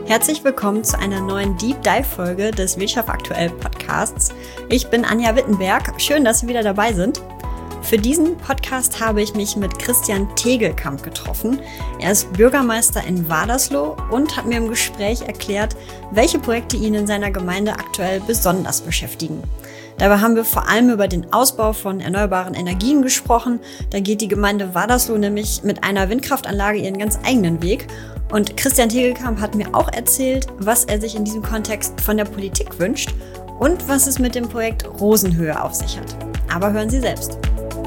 Herzlich willkommen zu einer neuen Deep Dive Folge des Wirtschaft aktuell Podcasts. Ich bin Anja Wittenberg. Schön, dass Sie wieder dabei sind. Für diesen Podcast habe ich mich mit Christian Tegelkamp getroffen. Er ist Bürgermeister in Wadersloh und hat mir im Gespräch erklärt, welche Projekte ihn in seiner Gemeinde aktuell besonders beschäftigen. Dabei haben wir vor allem über den Ausbau von erneuerbaren Energien gesprochen. Da geht die Gemeinde Wadersloh nämlich mit einer Windkraftanlage ihren ganz eigenen Weg. Und Christian Tegelkamp hat mir auch erzählt, was er sich in diesem Kontext von der Politik wünscht und was es mit dem Projekt Rosenhöhe auf sich hat. Aber hören Sie selbst.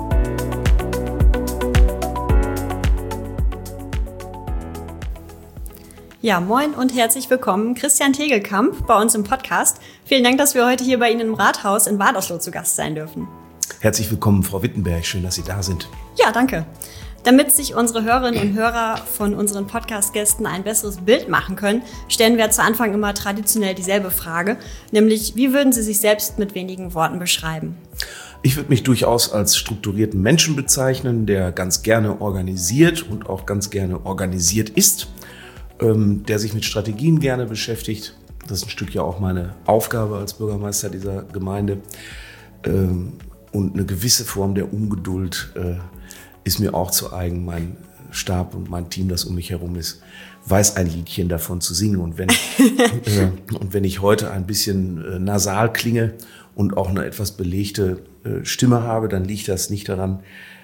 Ja, moin und herzlich willkommen, Christian Tegelkamp bei uns im Podcast. Vielen Dank, dass wir heute hier bei Ihnen im Rathaus in Wadersloh zu Gast sein dürfen. Herzlich willkommen, Frau Wittenberg. Schön, dass Sie da sind. Ja, danke. Damit sich unsere Hörerinnen und Hörer von unseren Podcast-Gästen ein besseres Bild machen können, stellen wir zu Anfang immer traditionell dieselbe Frage, nämlich wie würden Sie sich selbst mit wenigen Worten beschreiben? Ich würde mich durchaus als strukturierten Menschen bezeichnen, der ganz gerne organisiert und auch ganz gerne organisiert ist, der sich mit Strategien gerne beschäftigt. Das ist ein Stück ja auch meine Aufgabe als Bürgermeister dieser Gemeinde. Und eine gewisse Form der Ungeduld ist mir auch zu eigen. Mein Stab und mein Team, das um mich herum ist, weiß ein Liedchen davon zu singen. Und wenn ich heute ein bisschen nasal klinge und auch eine etwas belegte Stimme habe, dann liegt das nicht daran,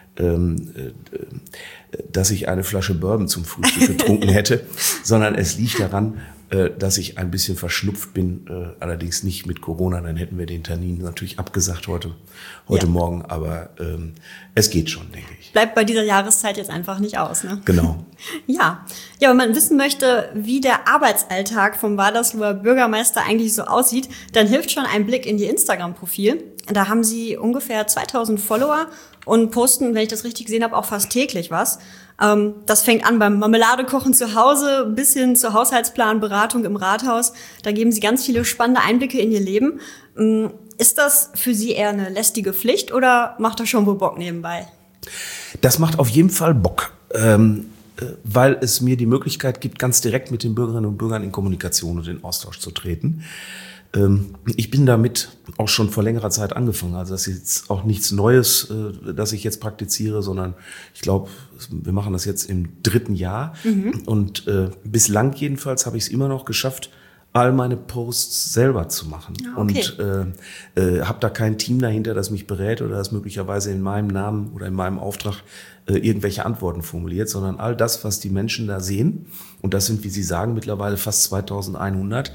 dass ich eine Flasche Bourbon zum Frühstück getrunken hätte, sondern es liegt daran, dass ich ein bisschen verschnupft bin, allerdings nicht mit Corona, dann hätten wir den Termin natürlich abgesagt heute Morgen, aber es geht schon, denke ich. Bleibt bei dieser Jahreszeit jetzt einfach nicht aus, ne? Genau. Ja, wenn man wissen möchte, wie der Arbeitsalltag vom Wadersloher Bürgermeister eigentlich so aussieht, dann hilft schon ein Blick in Ihr Instagram-Profil. Da haben Sie ungefähr 2000 Follower und posten, wenn ich das richtig gesehen habe, auch fast täglich was. Das fängt an beim Marmeladekochen zu Hause bis hin zur Haushaltsplanberatung im Rathaus. Da geben Sie ganz viele spannende Einblicke in Ihr Leben. Ist das für Sie eher eine lästige Pflicht oder macht das schon wohl Bock nebenbei? Das macht auf jeden Fall Bock, weil es mir die Möglichkeit gibt, ganz direkt mit den Bürgerinnen und Bürgern in Kommunikation und in Austausch zu treten. Ich bin damit auch schon vor längerer Zeit angefangen. Also das ist jetzt auch nichts Neues, das ich jetzt praktiziere, sondern ich glaube, wir machen das jetzt im 3. Jahr. Und bislang jedenfalls habe ich es immer noch geschafft, all meine Posts selber zu machen. Okay. Und habe da kein Team dahinter, das mich berät oder das möglicherweise in meinem Namen oder in meinem Auftrag irgendwelche Antworten formuliert, sondern all das, was die Menschen da sehen, und das sind, wie Sie sagen, mittlerweile fast 2100,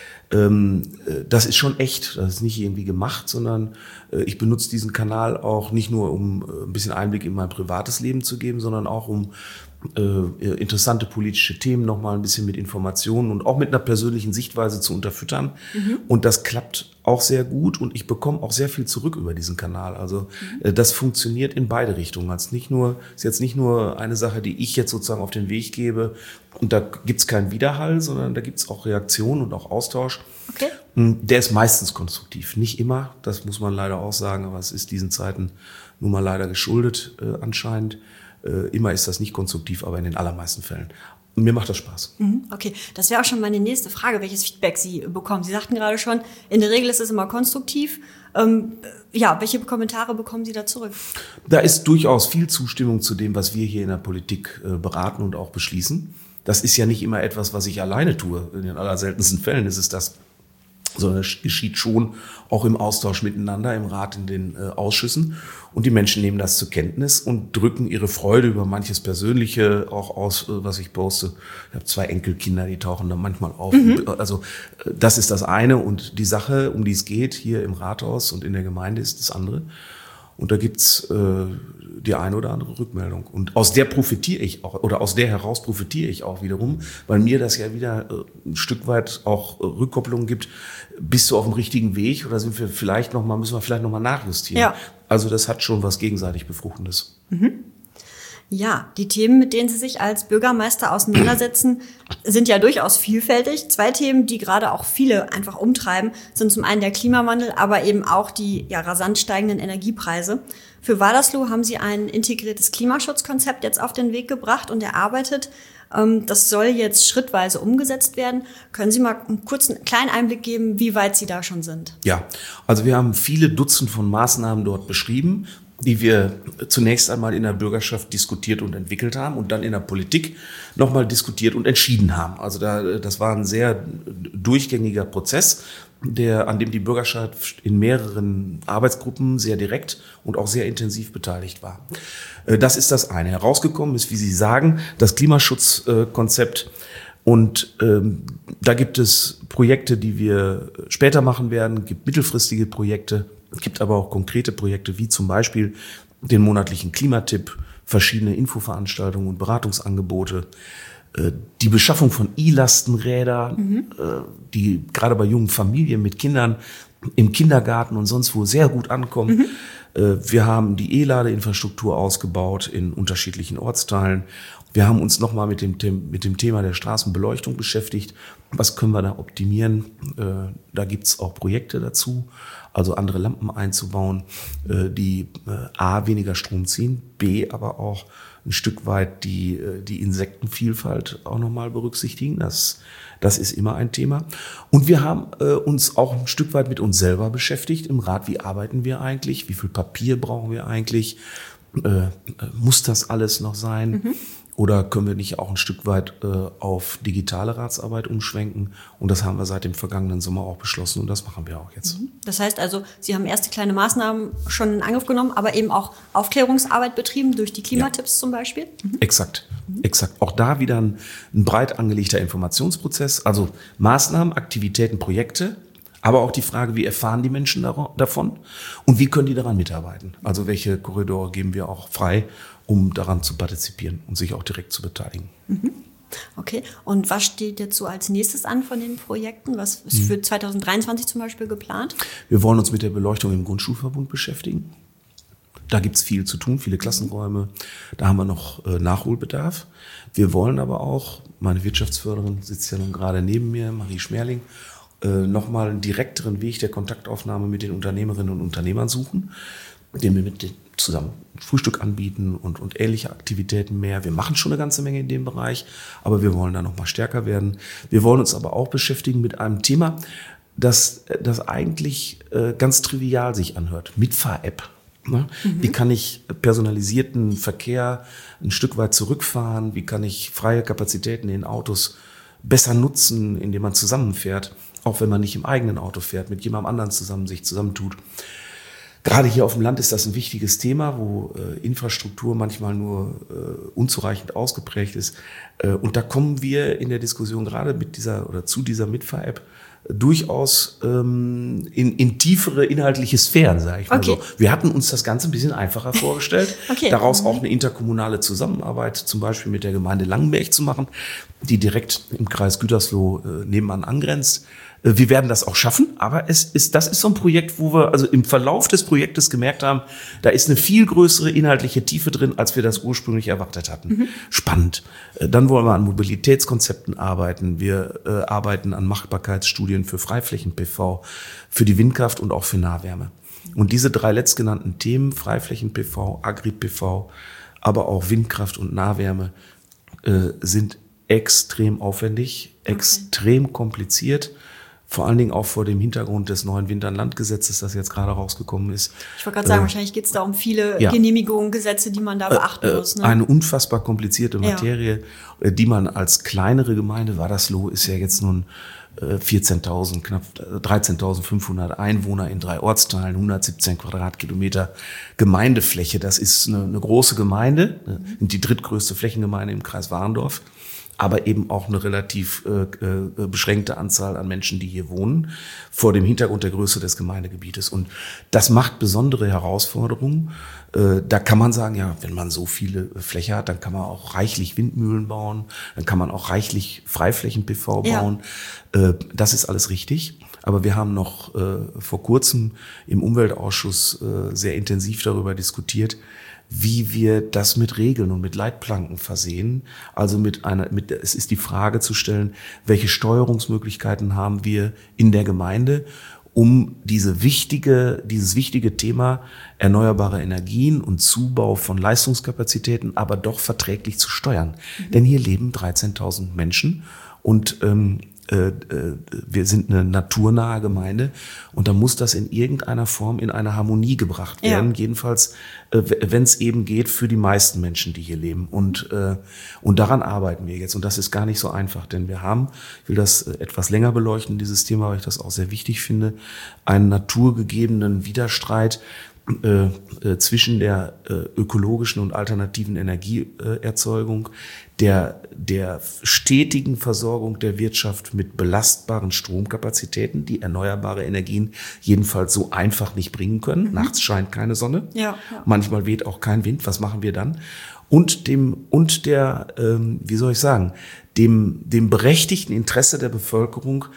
das ist schon echt, das ist nicht irgendwie gemacht, sondern ich benutze diesen Kanal auch nicht nur, um ein bisschen Einblick in mein privates Leben zu geben, sondern auch um interessante politische Themen nochmal ein bisschen mit Informationen und auch mit einer persönlichen Sichtweise zu unterfüttern. Und das klappt auch sehr gut und ich bekomme auch sehr viel zurück über diesen Kanal. Also das funktioniert in beide Richtungen. Also ist jetzt nicht nur eine Sache, die ich jetzt sozusagen auf den Weg gebe und da gibt's keinen Widerhall, sondern da gibt's auch Reaktionen und auch Austausch. Okay. Der ist meistens konstruktiv. Nicht immer, das muss man leider auch sagen, aber es ist diesen Zeiten nun mal leider geschuldet anscheinend. Immer ist das nicht konstruktiv, aber in den allermeisten Fällen. Mir macht das Spaß. Okay, das wäre auch schon meine nächste Frage, welches Feedback Sie bekommen. Sie sagten gerade schon, in der Regel ist es immer konstruktiv. Welche Kommentare bekommen Sie da zurück? Da ist durchaus viel Zustimmung zu dem, was wir hier in der Politik beraten und auch beschließen. Das ist ja nicht immer etwas, was ich alleine tue. In den allerseltensten Fällen ist es das, sondern es geschieht schon auch im Austausch miteinander, im Rat, in den Ausschüssen. Und die Menschen nehmen das zur Kenntnis und drücken ihre Freude über manches Persönliche auch aus, was ich poste. Ich habe 2 Enkelkinder, die tauchen da manchmal auf. Also das ist das eine. Und die Sache, um die es geht, hier im Rathaus und in der Gemeinde, ist das andere. Und da gibt's die eine oder andere Rückmeldung. Und aus der profitiere ich auch, oder aus der heraus profitiere ich auch wiederum, weil mir das ja wieder ein Stück weit auch Rückkopplungen gibt. Bist du auf dem richtigen Weg oder müssen wir vielleicht nochmal nachjustieren? Ja. Also das hat schon was gegenseitig Befruchtendes. Ja, die Themen, mit denen Sie sich als Bürgermeister auseinandersetzen, sind ja durchaus vielfältig. 2 Themen, die gerade auch viele einfach umtreiben, sind zum einen der Klimawandel, aber eben auch die rasant steigenden Energiepreise. Für Waltersloh haben Sie ein integriertes Klimaschutzkonzept jetzt auf den Weg gebracht und erarbeitet. Das soll jetzt schrittweise umgesetzt werden. Können Sie mal einen kurzen, kleinen Einblick geben, wie weit Sie da schon sind? Ja, also wir haben viele Dutzend von Maßnahmen dort beschrieben, die wir zunächst einmal in der Bürgerschaft diskutiert und entwickelt haben und dann in der Politik nochmal diskutiert und entschieden haben. Also das war ein sehr durchgängiger Prozess, an dem die Bürgerschaft in mehreren Arbeitsgruppen sehr direkt und auch sehr intensiv beteiligt war. Das ist das eine. Herausgekommen ist, wie Sie sagen, das Klimaschutzkonzept. Und da gibt es Projekte, die wir später machen werden, gibt mittelfristige Projekte. Es gibt aber auch konkrete Projekte, wie zum Beispiel den monatlichen Klimatipp, verschiedene Infoveranstaltungen und Beratungsangebote, die Beschaffung von E-Lastenrädern, die gerade bei jungen Familien mit Kindern im Kindergarten und sonst wo sehr gut ankommen. Wir haben die E-Ladeinfrastruktur ausgebaut in unterschiedlichen Ortsteilen. Wir haben uns nochmal mit dem Thema der Straßenbeleuchtung beschäftigt. Was können wir da optimieren? Da gibt's auch Projekte dazu, also andere Lampen einzubauen, die A, weniger Strom ziehen, B, aber auch ein Stück weit die Insektenvielfalt auch nochmal berücksichtigen. Das ist immer ein Thema. Und wir haben uns auch ein Stück weit mit uns selber beschäftigt im Rat. Wie arbeiten wir eigentlich? Wie viel Papier brauchen wir eigentlich? Muss das alles noch sein? Oder können wir nicht auch ein Stück weit auf digitale Ratsarbeit umschwenken? Und das haben wir seit dem vergangenen Sommer auch beschlossen und das machen wir auch jetzt. Das heißt also, Sie haben erste kleine Maßnahmen schon in Angriff genommen, aber eben auch Aufklärungsarbeit betrieben durch die Klimatipps zum Beispiel? Exakt. Auch da wieder ein breit angelegter Informationsprozess. Also Maßnahmen, Aktivitäten, Projekte, aber auch die Frage, wie erfahren die Menschen davon und wie können die daran mitarbeiten? Also welche Korridore geben wir auch frei, um daran zu partizipieren und sich auch direkt zu beteiligen. Okay, und was steht jetzt so als nächstes an von den Projekten? Was ist für 2023 zum Beispiel geplant? Wir wollen uns mit der Beleuchtung im Grundschulverbund beschäftigen. Da gibt's viel zu tun, viele Klassenräume. Da haben wir noch Nachholbedarf. Wir wollen aber auch, meine Wirtschaftsförderin sitzt ja nun gerade neben mir, Marie Schmerling, nochmal einen direkteren Weg der Kontaktaufnahme mit den Unternehmerinnen und Unternehmern suchen, indem wir mit denen zusammen Frühstück anbieten und ähnliche Aktivitäten mehr. Wir machen schon eine ganze Menge in dem Bereich, aber wir wollen da noch mal stärker werden. Wir wollen uns aber auch beschäftigen mit einem Thema, das eigentlich ganz trivial sich anhört. Mitfahr-App. Ne? Wie kann ich personalisierten Verkehr ein Stück weit zurückfahren? Wie kann ich freie Kapazitäten in Autos besser nutzen, indem man zusammenfährt, auch wenn man nicht im eigenen Auto fährt, mit jemandem anderen sich zusammentut? Gerade hier auf dem Land ist das ein wichtiges Thema, wo Infrastruktur manchmal nur unzureichend ausgeprägt ist. Und da kommen wir in der Diskussion gerade zu dieser Mitfahr-App durchaus in tiefere inhaltliche Sphären, sage ich mal so. Wir hatten uns das Ganze ein bisschen einfacher vorgestellt, daraus auch eine interkommunale Zusammenarbeit zum Beispiel mit der Gemeinde Langenberg zu machen, die direkt im Kreis Gütersloh nebenan angrenzt. Wir werden das auch schaffen, aber das ist so ein Projekt, wo wir also im Verlauf des Projektes gemerkt haben, da ist eine viel größere inhaltliche Tiefe drin, als wir das ursprünglich erwartet hatten. Spannend. Dann wollen wir an Mobilitätskonzepten arbeiten. Wir arbeiten an Machbarkeitsstudien für Freiflächen-PV, für die Windkraft und auch für Nahwärme. Und diese 3 letztgenannten Themen, Freiflächen-PV, Agri-PV, aber auch Windkraft und Nahwärme, sind extrem aufwendig, extrem kompliziert. Vor allen Dingen auch vor dem Hintergrund des neuen Wind- und Landgesetzes, das jetzt gerade rausgekommen ist. Ich wollte gerade sagen, wahrscheinlich geht es da um viele Genehmigungen, Gesetze, die man da beachten muss. Ne? Eine unfassbar komplizierte Materie, die man als kleinere Gemeinde, Waltersloh ist ja jetzt nun 14.000, knapp 13.500 Einwohner in 3 Ortsteilen, 117 Quadratkilometer Gemeindefläche. Das ist eine große Gemeinde, die drittgrößte Flächengemeinde im Kreis Warendorf. Aber eben auch eine relativ beschränkte Anzahl an Menschen, die hier wohnen, vor dem Hintergrund der Größe des Gemeindegebietes. Und das macht besondere Herausforderungen. Da kann man sagen, ja, wenn man so viele Fläche hat, dann kann man auch reichlich Windmühlen bauen, dann kann man auch reichlich Freiflächen-PV bauen. Das ist alles richtig. Aber wir haben noch vor kurzem im Umweltausschuss sehr intensiv darüber diskutiert, wie wir das mit Regeln und mit Leitplanken versehen. Also es ist die Frage zu stellen, welche Steuerungsmöglichkeiten haben wir in der Gemeinde, um dieses wichtige Thema erneuerbare Energien und Zubau von Leistungskapazitäten aber doch verträglich zu steuern. Denn hier leben 13.000 Menschen und wir sind eine naturnahe Gemeinde und da muss das in irgendeiner Form in eine Harmonie gebracht werden. Ja. Jedenfalls, wenn es eben geht, für die meisten Menschen, die hier leben. Und daran arbeiten wir jetzt. Und das ist gar nicht so einfach, denn wir haben, ich will das etwas länger beleuchten, dieses Thema, weil ich das auch sehr wichtig finde, einen naturgegebenen Widerstreit zwischen der ökologischen und alternativen Energieerzeugung, der stetigen Versorgung der Wirtschaft mit belastbaren Stromkapazitäten, die erneuerbare Energien jedenfalls so einfach nicht bringen können. Nachts scheint keine Sonne, manchmal weht auch kein Wind. Was machen wir dann? Und dem berechtigten Interesse der Bevölkerung,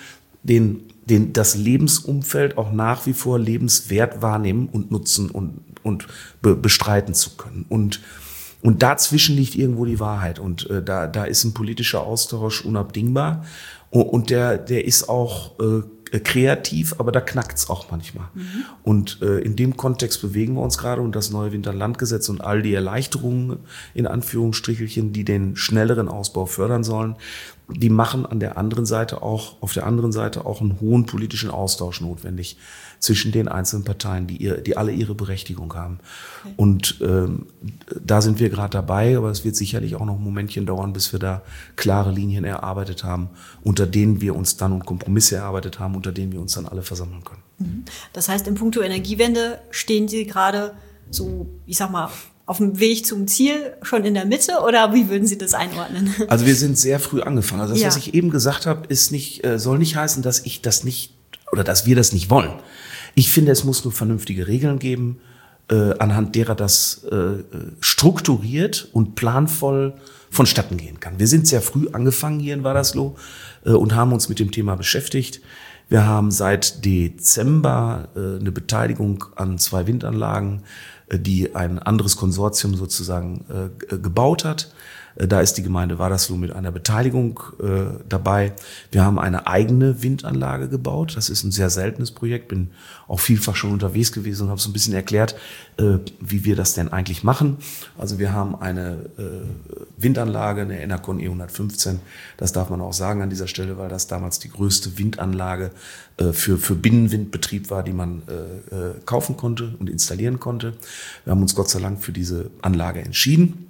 das Lebensumfeld auch nach wie vor lebenswert wahrnehmen und nutzen und bestreiten zu können. Und dazwischen liegt irgendwo die Wahrheit. Und da ist ein politischer Austausch unabdingbar. Und der ist auch kreativ, aber da knackt's auch manchmal. Und in dem Kontext bewegen wir uns gerade und das neue Winterlandgesetz und all die Erleichterungen, in Anführungsstrichelchen, die den schnelleren Ausbau fördern sollen, die machen auf der anderen Seite auch einen hohen politischen Austausch notwendig zwischen den einzelnen Parteien, die alle ihre Berechtigung haben. Okay. Und da sind wir gerade dabei, aber es wird sicherlich auch noch ein Momentchen dauern, bis wir da klare Linien erarbeitet haben, unter denen wir uns dann und Kompromisse erarbeitet haben, unter denen wir uns dann alle versammeln können. Das heißt, in puncto Energiewende stehen Sie gerade so, ich sag mal, auf dem Weg zum Ziel schon in der Mitte oder wie würden Sie das einordnen? Also wir sind sehr früh angefangen. Also das, was ich eben gesagt habe, soll nicht heißen, dass ich das nicht oder dass wir das nicht wollen. Ich finde, es muss nur vernünftige Regeln geben, anhand derer das strukturiert und planvoll vonstatten gehen kann. Wir sind sehr früh angefangen hier in Wadersloh und haben uns mit dem Thema beschäftigt. Wir haben seit Dezember eine Beteiligung an 2 Windanlagen, die ein anderes Konsortium sozusagen gebaut hat. Da ist die Gemeinde Wadersloh mit einer Beteiligung dabei. Wir haben eine eigene Windanlage gebaut. Das ist ein sehr seltenes Projekt. Bin auch vielfach schon unterwegs gewesen und habe so ein bisschen erklärt, wie wir das denn eigentlich machen. Also wir haben eine Windanlage, eine Enercon E115. Das darf man auch sagen an dieser Stelle, weil das damals die größte Windanlage für Binnenwindbetrieb war, die man kaufen konnte und installieren konnte. Wir haben uns Gott sei Dank für diese Anlage entschieden.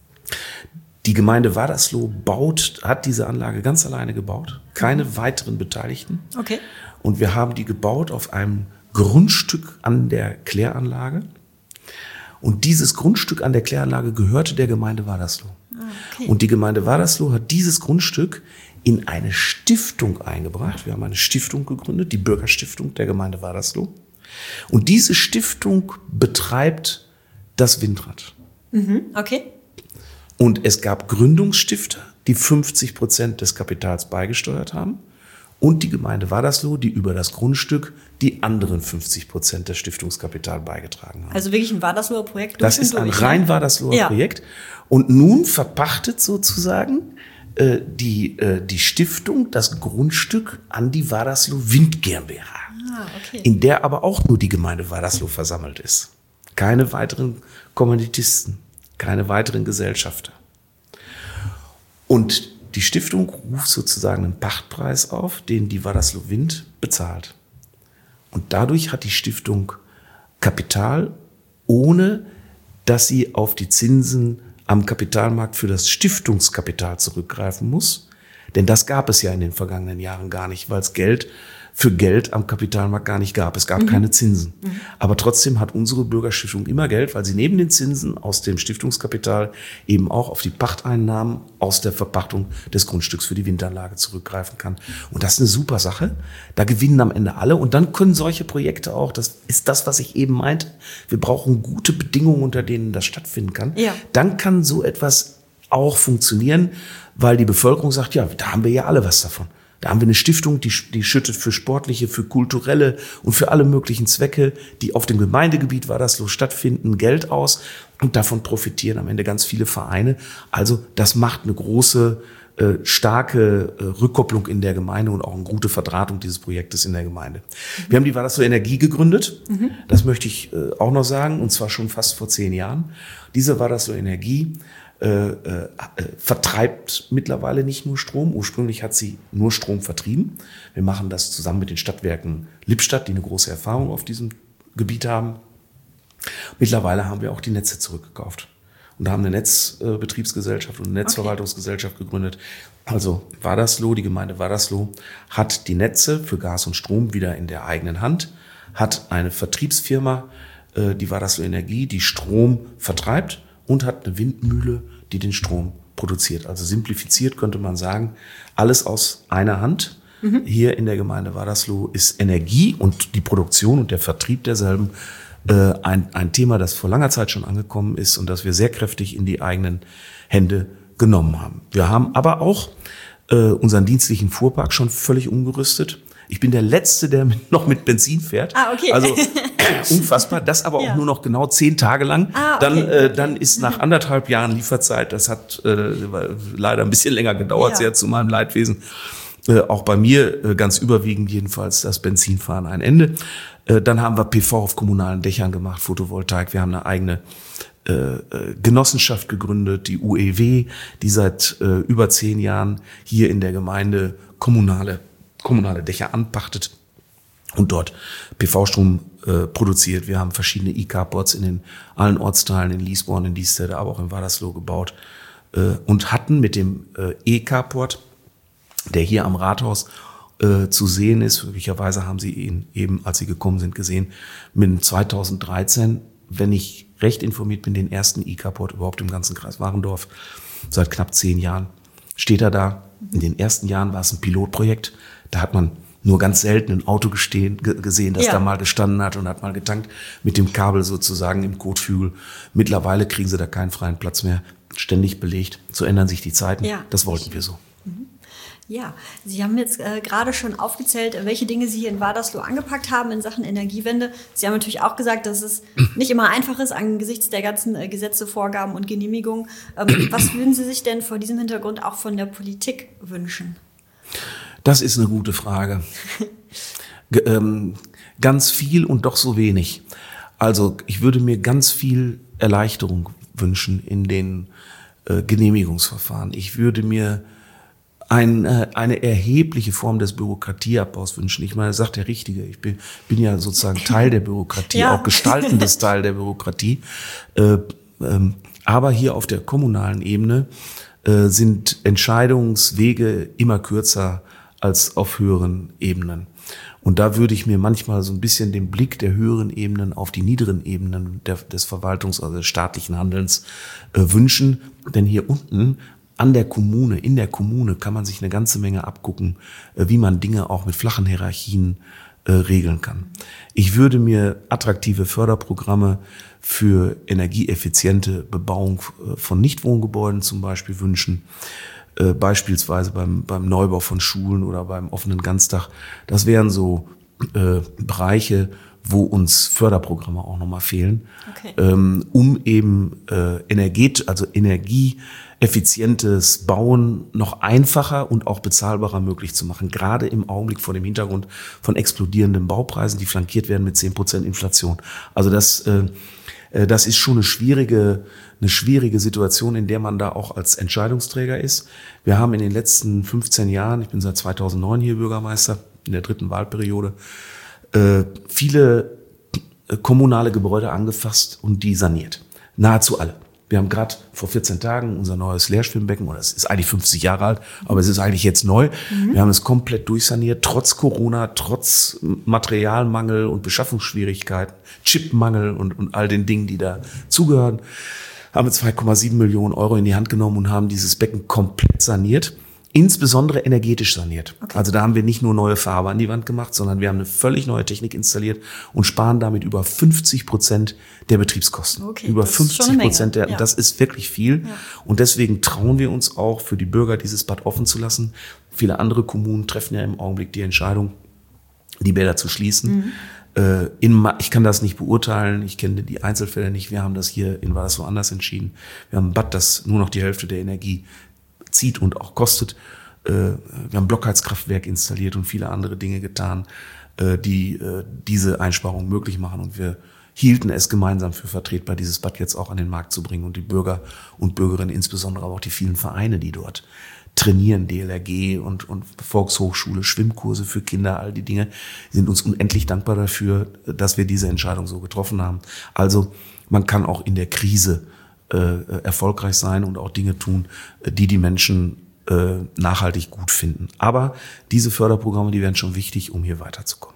Die Gemeinde Wadersloh hat diese Anlage ganz alleine gebaut, keine weiteren Beteiligten. Okay. Und wir haben die gebaut auf einem Grundstück an der Kläranlage. Und dieses Grundstück an der Kläranlage gehörte der Gemeinde Wadersloh. Okay. Und die Gemeinde Wadersloh hat dieses Grundstück in eine Stiftung eingebracht. Wir haben eine Stiftung gegründet, die Bürgerstiftung der Gemeinde Wadersloh. Und diese Stiftung betreibt das Windrad. Okay. Und es gab Gründungsstifter, die 50% des Kapitals beigesteuert haben. Und die Gemeinde Wadersloh, die über das Grundstück die anderen 50% des Stiftungskapitals beigetragen haben. Also wirklich ein Wadersloher Projekt? Das ist ein rein Wadersloher Projekt. Und nun verpachtet sozusagen die Stiftung das Grundstück an die Wadersloh Wind GmbH. Okay. In der aber auch nur die Gemeinde Wadersloh versammelt ist. Keine weiteren Kommanditisten, keine weiteren Gesellschafter. Und die Stiftung ruft sozusagen einen Pachtpreis auf, den die Wadersloh Wind bezahlt. Und dadurch hat die Stiftung Kapital, ohne dass sie auf die Zinsen am Kapitalmarkt für das Stiftungskapital zurückgreifen muss. Denn das gab es ja in den vergangenen Jahren gar nicht, weil es Geld am Kapitalmarkt gar nicht gab. Es gab keine Zinsen. Aber trotzdem hat unsere Bürgerstiftung immer Geld, weil sie neben den Zinsen aus dem Stiftungskapital eben auch auf die Pachteinnahmen aus der Verpachtung des Grundstücks für die Windanlage zurückgreifen kann. Und das ist eine super Sache. Da gewinnen am Ende alle. Und dann können solche Projekte auch, das ist das, was ich eben meinte, wir brauchen gute Bedingungen, unter denen das stattfinden kann. Ja. Dann kann so etwas auch funktionieren, weil die Bevölkerung sagt, ja, da haben wir ja alle was davon. Da haben wir eine Stiftung, die schüttet für sportliche, für kulturelle und für alle möglichen Zwecke, die auf dem Gemeindegebiet Wadersloh stattfinden, Geld aus. Und davon profitieren am Ende ganz viele Vereine. Also das macht eine große, starke Rückkopplung in der Gemeinde und auch eine gute Verdrahtung dieses Projektes in der Gemeinde. Wir haben die Wadersloh Energie gegründet. Das möchte ich auch noch sagen, und zwar schon fast vor 10 Jahren. Diese Wadersloh Energie vertreibt mittlerweile nicht nur Strom. Ursprünglich hat sie nur Strom vertrieben. Wir machen das zusammen mit den Stadtwerken Lippstadt, die eine große Erfahrung auf diesem Gebiet haben. Mittlerweile haben wir auch die Netze zurückgekauft und haben eine Netzbetriebsgesellschaft und eine Netzverwaltungsgesellschaft gegründet. Also Wadersloh, die Gemeinde Wadersloh hat die Netze für Gas und Strom wieder in der eigenen Hand, hat eine Vertriebsfirma, die Wadersloh Energie, die Strom vertreibt, und hat eine Windmühle, die den Strom produziert. Also simplifiziert könnte man sagen, alles aus einer Hand. Hier in der Gemeinde Wadersloh ist Energie und die Produktion und der Vertrieb derselben ein Thema, das vor langer Zeit schon angekommen ist und das wir sehr kräftig in die eigenen Hände genommen haben. Wir haben aber auch unseren dienstlichen Fuhrpark schon völlig umgerüstet. Ich bin der Letzte, der noch mit Benzin fährt. Okay. Also unfassbar. Das aber auch nur noch genau 10 Tage lang. Okay. Dann ist nach 1,5 Jahren Lieferzeit, das hat leider ein bisschen länger gedauert, sehr zu meinem Leidwesen, auch bei mir ganz überwiegend jedenfalls das Benzinfahren ein Ende. Dann haben wir PV auf kommunalen Dächern gemacht, Photovoltaik. Wir haben eine eigene Genossenschaft gegründet, die UEW, die seit über 10 Jahren hier in der Gemeinde kommunale Dächer anpachtet und dort PV-Strom produziert. Wir haben verschiedene E-Carports in allen Ortsteilen, in Liesborn, in Diestedt, aber auch in Wadersloh gebaut und hatten mit dem E-Carport, der hier am Rathaus zu sehen ist, möglicherweise haben Sie ihn eben, als Sie gekommen sind, gesehen, mit 2013, wenn ich recht informiert bin, den ersten E-Carport überhaupt im ganzen Kreis Warendorf, seit knapp 10 Jahren steht er da. In den ersten Jahren war es ein Pilotprojekt. Da hat man nur ganz selten ein Auto gesehen, das da mal gestanden hat und hat mal getankt mit dem Kabel sozusagen im Kotflügel. Mittlerweile kriegen sie da keinen freien Platz mehr, ständig belegt. So ändern sich die Zeiten. Ja, das wollten wir so. Ja, Sie haben jetzt gerade schon aufgezählt, welche Dinge Sie hier in Wadersloh angepackt haben in Sachen Energiewende. Sie haben natürlich auch gesagt, dass es nicht immer einfach ist angesichts der ganzen Gesetze, Vorgaben und Genehmigungen. Was würden Sie sich denn vor diesem Hintergrund auch von der Politik wünschen? Das ist eine gute Frage. Ganz viel und doch so wenig. Also ich würde mir ganz viel Erleichterung wünschen in den Genehmigungsverfahren. Ich würde mir eine erhebliche Form des Bürokratieabbaus wünschen. Ich meine, das sagt der Richtige. Ich bin ja sozusagen Teil der Bürokratie, auch gestaltendes Teil der Bürokratie. Aber hier auf der kommunalen Ebene sind Entscheidungswege immer kürzer als auf höheren Ebenen. Und da würde ich mir manchmal so ein bisschen den Blick der höheren Ebenen auf die niederen Ebenen des Verwaltungs-, also des staatlichen Handelns wünschen. Denn hier unten in der Kommune kann man sich eine ganze Menge abgucken, wie man Dinge auch mit flachen Hierarchien regeln kann. Ich würde mir attraktive Förderprogramme für energieeffiziente Bebauung von Nichtwohngebäuden zum Beispiel wünschen, beispielsweise beim Neubau von Schulen oder beim offenen Ganzdach. Das wären so Bereiche, wo uns Förderprogramme auch nochmal fehlen, um eben energieeffizientes Bauen noch einfacher und auch bezahlbarer möglich zu machen. Gerade im Augenblick vor dem Hintergrund von explodierenden Baupreisen, die flankiert werden mit 10% Inflation. Also das ist schon eine schwierige Situation, in der man da auch als Entscheidungsträger ist. Wir haben in den letzten 15 Jahren, ich bin seit 2009 hier Bürgermeister, in der 3. Wahlperiode, viele kommunale Gebäude angefasst und die saniert. Nahezu alle. Wir haben gerade vor 14 Tagen unser neues Lehrschwimmbecken, oder es ist eigentlich 50 Jahre alt, aber es ist eigentlich jetzt neu. Wir haben es komplett durchsaniert, trotz Corona, trotz Materialmangel und Beschaffungsschwierigkeiten, Chipmangel und all den Dingen, die da zugehören. Haben wir 2,7 Millionen Euro in die Hand genommen und haben dieses Becken komplett saniert. Insbesondere energetisch saniert. Okay. Also da haben wir nicht nur neue Farbe an die Wand gemacht, sondern wir haben eine völlig neue Technik installiert und sparen damit über 50% der Betriebskosten. Okay, über 50%, das ist wirklich viel. Ja. Und deswegen trauen wir uns auch, für die Bürger dieses Bad offen zu lassen. Viele andere Kommunen treffen ja im Augenblick die Entscheidung, die Bäder zu schließen. Ich kann das nicht beurteilen, ich kenne die Einzelfälle nicht. Wir haben das hier in Wadersloh anders entschieden. Wir haben ein Bad, das nur noch die Hälfte der Energie zieht und auch kostet. Wir haben Blockheizkraftwerk installiert und viele andere Dinge getan, die diese Einsparung möglich machen. Und wir hielten es gemeinsam für vertretbar, dieses Bad jetzt auch an den Markt zu bringen und die Bürger und Bürgerinnen, insbesondere aber auch die vielen Vereine, die dort trainieren, DLRG und Volkshochschule, Schwimmkurse für Kinder, all die Dinge, sind uns unendlich dankbar dafür, dass wir diese Entscheidung so getroffen haben. Also man kann auch in der Krise erfolgreich sein und auch Dinge tun, die Menschen nachhaltig gut finden. Aber diese Förderprogramme, die werden schon wichtig, um hier weiterzukommen.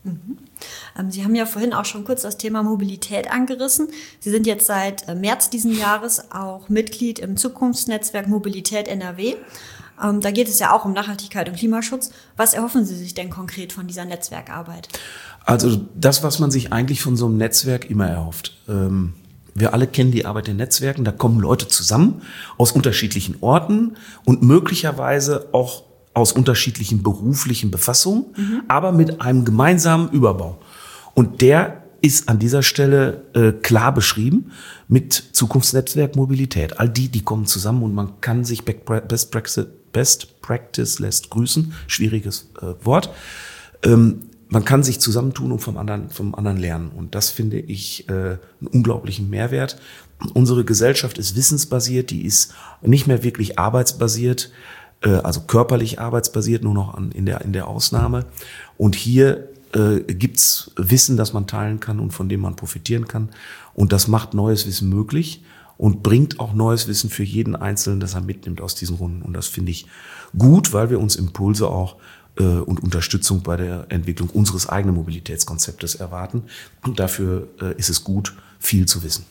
Sie haben ja vorhin auch schon kurz das Thema Mobilität angerissen. Sie sind jetzt seit März diesen Jahres auch Mitglied im Zukunftsnetzwerk Mobilität NRW. Da geht es ja auch um Nachhaltigkeit und Klimaschutz. Was erhoffen Sie sich denn konkret von dieser Netzwerkarbeit? Also das, was man sich eigentlich von so einem Netzwerk immer erhofft. Wir alle kennen die Arbeit in Netzwerken. Da kommen Leute zusammen aus unterschiedlichen Orten und möglicherweise auch aus unterschiedlichen beruflichen Befassungen, aber mit einem gemeinsamen Überbau. Und der ist an dieser Stelle klar beschrieben mit Zukunftsnetzwerk Mobilität. All die kommen zusammen und man kann sich Best Practice lässt grüßen, schwieriges Wort. Man kann sich zusammentun und vom anderen lernen. Und das finde ich einen unglaublichen Mehrwert. Unsere Gesellschaft ist wissensbasiert, die ist nicht mehr wirklich arbeitsbasiert, also körperlich arbeitsbasiert, nur noch in der Ausnahme. Und hier gibt's Wissen, das man teilen kann und von dem man profitieren kann. Und das macht neues Wissen möglich und bringt auch neues Wissen für jeden Einzelnen, das er mitnimmt aus diesen Runden. Und das finde ich gut, weil wir uns Impulse auch und Unterstützung bei der Entwicklung unseres eigenen Mobilitätskonzeptes erwarten. Und dafür ist es gut, viel zu wissen.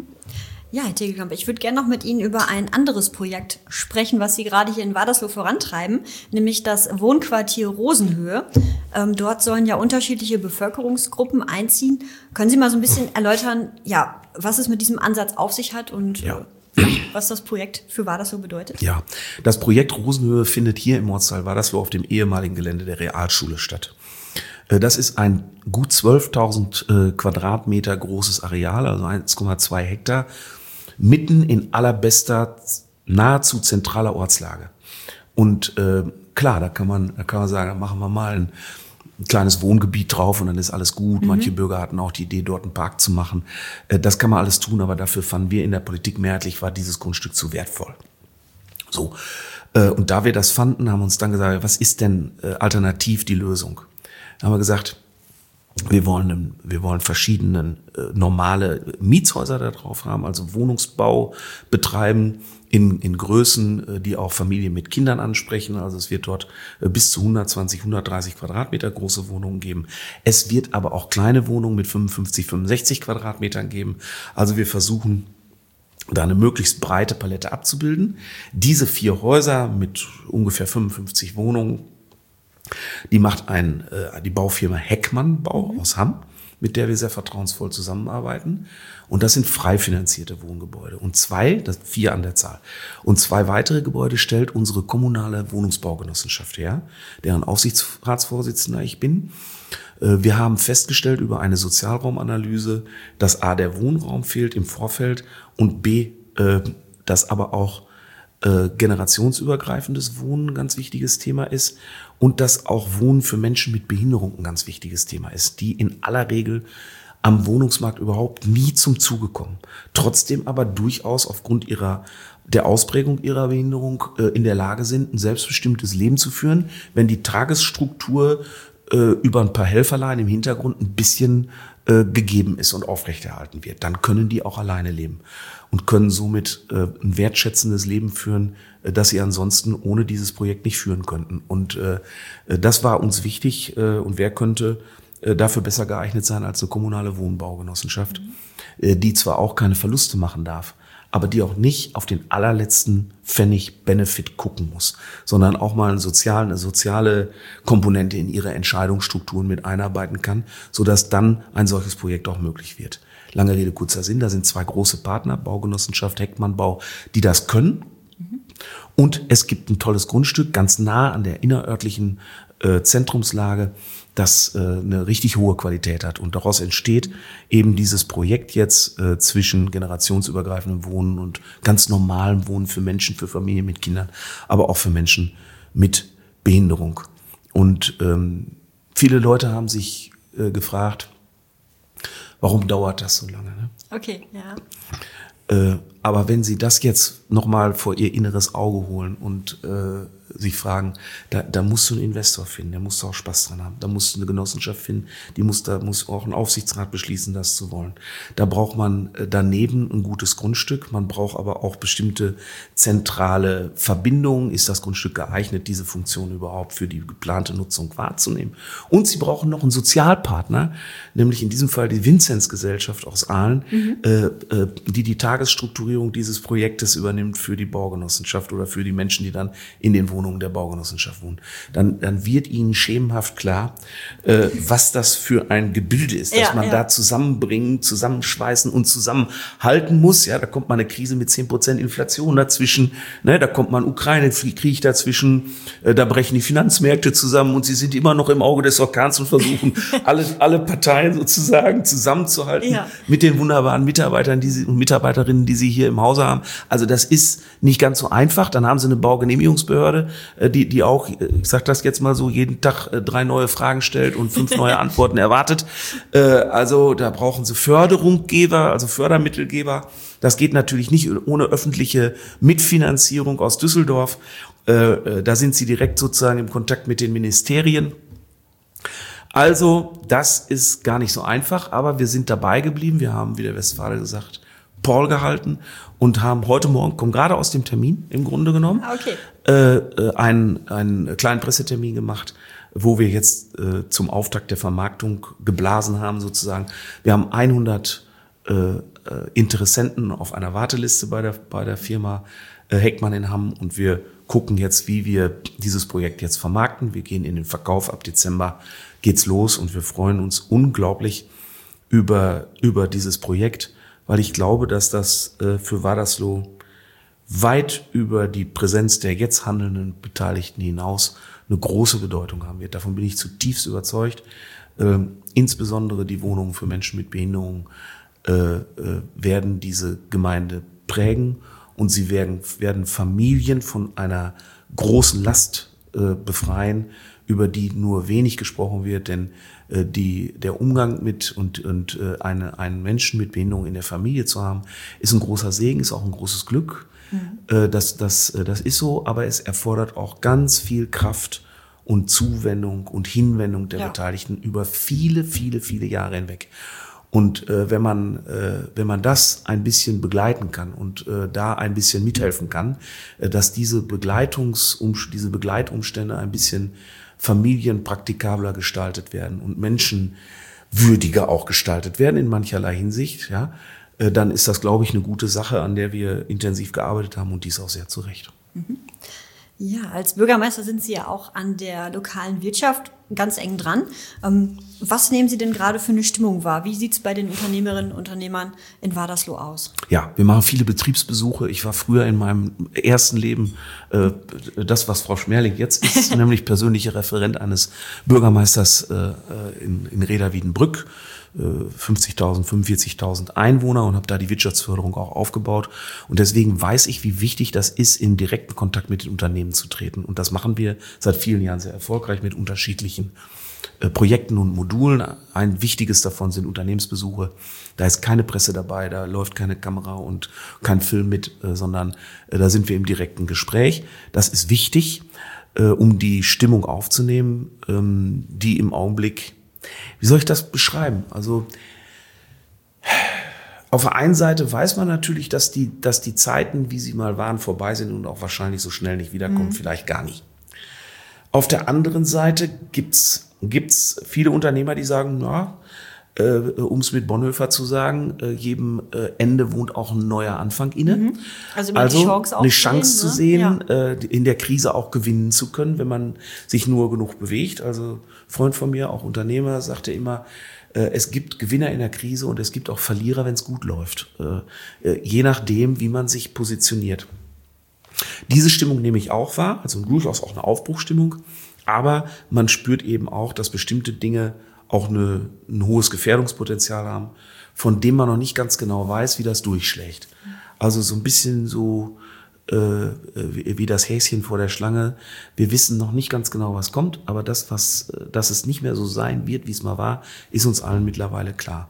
Ja, Herr Tegelkamp, ich würde gerne noch mit Ihnen über ein anderes Projekt sprechen, was Sie gerade hier in Wadersloh vorantreiben, nämlich das Wohnquartier Rosenhöhe. Dort sollen ja unterschiedliche Bevölkerungsgruppen einziehen. Können Sie mal so ein bisschen erläutern, ja, was es mit diesem Ansatz auf sich hat und was das Projekt für Wadersloh bedeutet? Ja, das Projekt Rosenhöhe findet hier im Ortsteil Wadersloh auf dem ehemaligen Gelände der Realschule statt. Das ist ein gut 12.000 Quadratmeter großes Areal, also 1,2 Hektar, mitten in allerbester, nahezu zentraler Ortslage. Und klar, da kann man sagen, machen wir mal ein kleines Wohngebiet drauf und dann ist alles gut. Manche Bürger hatten auch die Idee, dort einen Park zu machen. Das kann man alles tun, aber dafür fanden wir in der Politik mehrheitlich, war dieses Grundstück zu wertvoll. So. Und da wir das fanden, haben wir uns dann gesagt, was ist denn alternativ die Lösung? Da haben wir gesagt, wir wollen verschiedene normale Mietshäuser da drauf haben, also Wohnungsbau betreiben in Größen, die auch Familien mit Kindern ansprechen. Also es wird dort bis zu 120, 130 Quadratmeter große Wohnungen geben. Es wird aber auch kleine Wohnungen mit 55, 65 Quadratmetern geben. Also wir versuchen, da eine möglichst breite Palette abzubilden. Diese 4 Häuser mit ungefähr 55 Wohnungen, die macht die Baufirma Heckmann Bau aus Hamm, mit der wir sehr vertrauensvoll zusammenarbeiten. Und das sind frei finanzierte Wohngebäude. Und 4 an der Zahl. Und 2 weitere Gebäude stellt unsere kommunale Wohnungsbaugenossenschaft her, deren Aufsichtsratsvorsitzender ich bin. Wir haben festgestellt über eine Sozialraumanalyse, dass A, der Wohnraum fehlt im Vorfeld und B, dass aber auch generationsübergreifendes Wohnen ein ganz wichtiges Thema ist und dass auch Wohnen für Menschen mit Behinderung ein ganz wichtiges Thema ist, die in aller Regel am Wohnungsmarkt überhaupt nie zum Zuge kommen. Trotzdem aber durchaus aufgrund der Ausprägung ihrer Behinderung in der Lage sind, ein selbstbestimmtes Leben zu führen, wenn die Tagesstruktur über ein paar Helferlein im Hintergrund ein bisschen gegeben ist und aufrechterhalten wird. Dann können die auch alleine leben und können somit ein wertschätzendes Leben führen, das sie ansonsten ohne dieses Projekt nicht führen könnten. Und das war uns wichtig. Und wer könnte dafür besser geeignet sein als eine kommunale Wohnbaugenossenschaft, die zwar auch keine Verluste machen darf, aber die auch nicht auf den allerletzten Pfennig Benefit gucken muss, sondern auch mal eine soziale Komponente in ihre Entscheidungsstrukturen mit einarbeiten kann, sodass dann ein solches Projekt auch möglich wird. Lange Rede, kurzer Sinn, da sind 2 große Partner, Baugenossenschaft, Heckmann Bau, die das können. Und es gibt ein tolles Grundstück, ganz nah an der innerörtlichen Zentrumslage, das eine richtig hohe Qualität hat. Und daraus entsteht eben dieses Projekt jetzt zwischen generationsübergreifendem Wohnen und ganz normalem Wohnen für Menschen, für Familien mit Kindern, aber auch für Menschen mit Behinderung. Und viele Leute haben sich gefragt, warum dauert das so lange? Ne? Okay, ja. Aber wenn Sie das jetzt nochmal vor Ihr inneres Auge holen und sich fragen, da musst du einen Investor finden, der muss da auch Spaß dran haben. Da musst du eine Genossenschaft finden, da muss auch ein Aufsichtsrat beschließen, das zu wollen. Da braucht man daneben ein gutes Grundstück. Man braucht aber auch bestimmte zentrale Verbindungen. Ist das Grundstück geeignet, diese Funktion überhaupt für die geplante Nutzung wahrzunehmen? Und Sie brauchen noch einen Sozialpartner, nämlich in diesem Fall die Vinzenz-Gesellschaft aus Aalen, die Tagesstrukturierung dieses Projektes übernimmt für die Baugenossenschaft oder für die Menschen, die dann in den Wohnungen der Baugenossenschaft wohnen. Dann wird Ihnen schemenhaft klar, was das für ein Gebilde ist, dass man da zusammenbringen, zusammenschweißen und zusammenhalten muss. Ja, da kommt mal eine Krise mit 10% Inflation dazwischen, ne, da kommt mal ein Ukraine-Krieg dazwischen, da brechen die Finanzmärkte zusammen und Sie sind immer noch im Auge des Orkans und versuchen, alle Parteien sozusagen zusammenzuhalten mit den wunderbaren Mitarbeitern und Mitarbeiterinnen, die Sie hier im Hause haben. Also das ist nicht ganz so einfach. Dann haben Sie eine Baugenehmigungsbehörde, die auch, ich sage das jetzt mal so, jeden Tag 3 neue Fragen stellt und 5 neue Antworten erwartet. Also da brauchen Sie Förderungsgeber, also Fördermittelgeber. Das geht natürlich nicht ohne öffentliche Mitfinanzierung aus Düsseldorf. Da sind Sie direkt sozusagen im Kontakt mit den Ministerien. Also das ist gar nicht so einfach, aber wir sind dabei geblieben. Wir haben, wie der Westfale gesagt, Paul gehalten und haben heute Morgen, kommen gerade aus dem Termin im Grunde genommen, einen kleinen Pressetermin gemacht, wo wir jetzt zum Auftakt der Vermarktung geblasen haben sozusagen. Wir haben 100 Interessenten auf einer Warteliste bei der Firma Heckmann in Hamm und wir gucken jetzt, wie wir dieses Projekt jetzt vermarkten. Wir gehen in den Verkauf, ab Dezember geht's los und wir freuen uns unglaublich über dieses Projekt, weil ich glaube, dass das für Wadersloh weit über die Präsenz der jetzt handelnden Beteiligten hinaus eine große Bedeutung haben wird. Davon bin ich zutiefst überzeugt. Insbesondere die Wohnungen für Menschen mit Behinderung werden diese Gemeinde prägen und sie werden Familien von einer großen Last befreien, über die nur wenig gesprochen wird, denn der Umgang mit und einen Menschen mit Behinderung in der Familie zu haben, ist ein großer Segen, ist auch ein großes Glück. Das ist so, aber es erfordert auch ganz viel Kraft und Zuwendung und Hinwendung der Beteiligten über viele, viele, viele Jahre hinweg. Und wenn man das ein bisschen begleiten kann und da ein bisschen mithelfen kann, dass diese Begleitumstände ein bisschen familienpraktikabler gestaltet werden und menschenwürdiger auch gestaltet werden in mancherlei Hinsicht, ja, dann ist das, glaube ich, eine gute Sache, an der wir intensiv gearbeitet haben und dies auch sehr zu Recht. Ja, als Bürgermeister sind Sie ja auch an der lokalen Wirtschaft ganz eng dran. Was nehmen Sie denn gerade für eine Stimmung wahr? Wie sieht es bei den Unternehmerinnen und Unternehmern in Wadersloh aus? Ja, wir machen viele Betriebsbesuche. Ich war früher in meinem ersten Leben das, was Frau Schmerling jetzt ist, nämlich persönlicher Referent eines Bürgermeisters in Reda-Wiedenbrück. 50.000, 45.000 Einwohner und habe da die Wirtschaftsförderung auch aufgebaut. Und deswegen weiß ich, wie wichtig das ist, in direkten Kontakt mit den Unternehmen zu treten. Und das machen wir seit vielen Jahren sehr erfolgreich mit unterschiedlichen Projekten und Modulen. Ein wichtiges davon sind Unternehmensbesuche. Da ist keine Presse dabei, da läuft keine Kamera und kein Film mit, sondern da sind wir im direkten Gespräch. Das ist wichtig, um die Stimmung aufzunehmen, die im Augenblick, wie soll ich das beschreiben? Also auf der einen Seite weiß man natürlich, dass die Zeiten, wie sie mal waren, vorbei sind und auch wahrscheinlich so schnell nicht wiederkommen, vielleicht gar nicht. Auf der anderen Seite gibt's viele Unternehmer, die sagen, na, um es mit Bonhoeffer zu sagen, jedem Ende wohnt auch ein neuer Anfang inne. Also eine Chance zu sehen, in der Krise auch gewinnen zu können, wenn man sich nur genug bewegt. Also Freund von mir, auch Unternehmer, sagte immer, es gibt Gewinner in der Krise und es gibt auch Verlierer, wenn es gut läuft. Je nachdem, wie man sich positioniert. Diese Stimmung nehme ich auch wahr, also durchaus auch eine Aufbruchsstimmung. Aber man spürt eben auch, dass bestimmte Dinge auch ein hohes Gefährdungspotenzial haben, von dem man noch nicht ganz genau weiß, wie das durchschlägt. Also so ein bisschen so wie das Häschen vor der Schlange. Wir wissen noch nicht ganz genau, was kommt, aber dass es nicht mehr so sein wird, wie es mal war, ist uns allen mittlerweile klar.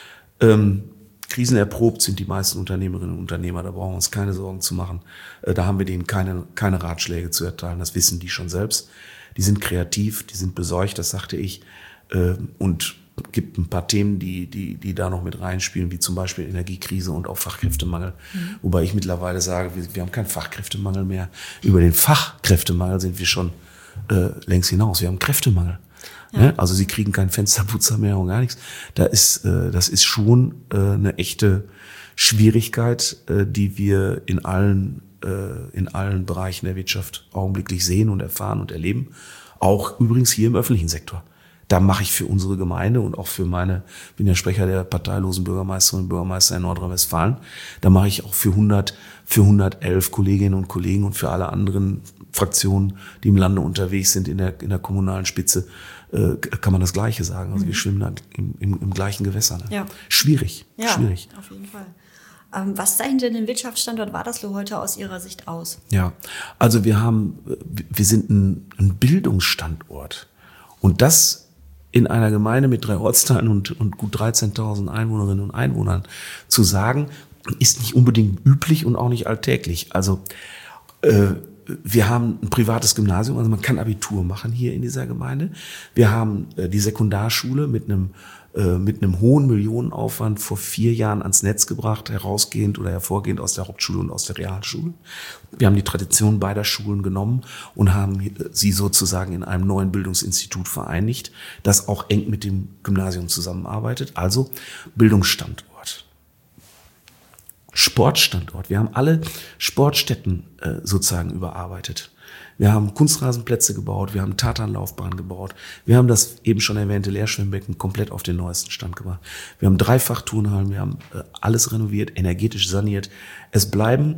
Krisenerprobt sind die meisten Unternehmerinnen und Unternehmer, da brauchen wir uns keine Sorgen zu machen. Da haben wir denen keine Ratschläge zu erteilen, das wissen die schon selbst. Die sind kreativ, die sind besorgt, das sagte ich, und gibt ein paar Themen, die da noch mit reinspielen, wie zum Beispiel Energiekrise und auch Fachkräftemangel. Wobei ich mittlerweile sage, wir haben keinen Fachkräftemangel mehr. Über den Fachkräftemangel sind wir schon längst hinaus. Wir haben Kräftemangel. Ja. Ne? Also sie kriegen keinen Fensterputzer mehr und gar nichts. Das ist schon eine echte Schwierigkeit, die wir in allen Bereichen der Wirtschaft augenblicklich sehen und erfahren und erleben. Auch übrigens hier im öffentlichen Sektor. Da mache ich für unsere Gemeinde und auch bin ja Sprecher der parteilosen Bürgermeisterinnen und Bürgermeister in Nordrhein-Westfalen, da mache ich auch für 111 Kolleginnen und Kollegen und für alle anderen Fraktionen, die im Lande unterwegs sind, in der kommunalen Spitze, kann man das Gleiche sagen. Also wir schwimmen da im gleichen Gewässer. Ne? Ja. Schwierig. Auf jeden Fall. Was zeichnet denn den Wirtschaftsstandort Wadersloh heute aus Ihrer Sicht aus? Ja, also wir sind ein Bildungsstandort. Und das in einer Gemeinde mit 3 Ortsteilen und gut 13.000 Einwohnerinnen und Einwohnern zu sagen, ist nicht unbedingt üblich und auch nicht alltäglich. Also wir haben ein privates Gymnasium, also man kann Abitur machen hier in dieser Gemeinde. Wir haben die Sekundarschule mit einem hohen Millionenaufwand vor 4 Jahren ans Netz gebracht, hervorgehend aus der Hauptschule und aus der Realschule. Wir haben die Tradition beider Schulen genommen und haben sie sozusagen in einem neuen Bildungsinstitut vereinigt, das auch eng mit dem Gymnasium zusammenarbeitet, also Bildungsstandort. Sportstandort. Wir haben alle Sportstätten sozusagen überarbeitet. Wir haben Kunstrasenplätze gebaut, wir haben Tatanlaufbahnen gebaut, wir haben das eben schon erwähnte Leerschwimmbecken komplett auf den neuesten Stand gebracht. Wir haben 3-fach-Turnhallen, wir haben alles renoviert, energetisch saniert. Es bleiben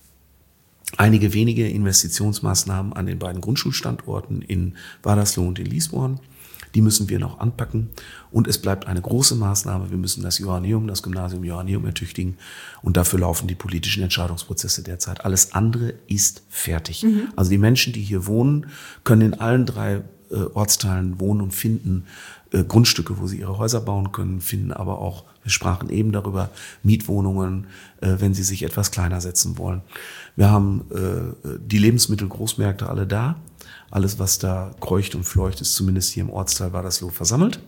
einige wenige Investitionsmaßnahmen an den beiden Grundschulstandorten in Wadersloh und in Liesborn. Die müssen wir noch anpacken. Und es bleibt eine große Maßnahme. Wir müssen das Gymnasium Johanneum ertüchtigen. Und dafür laufen die politischen Entscheidungsprozesse derzeit. Alles andere ist fertig. Also die Menschen, die hier wohnen, können in allen 3 Ortsteilen wohnen und finden Grundstücke, wo sie ihre Häuser bauen können, finden aber auch, wir sprachen eben darüber, Mietwohnungen, wenn sie sich etwas kleiner setzen wollen. Wir haben die Lebensmittelgroßmärkte alle da. Alles, was da kreucht und fleucht, ist zumindest hier im Ortsteil Wadersloh versammelt.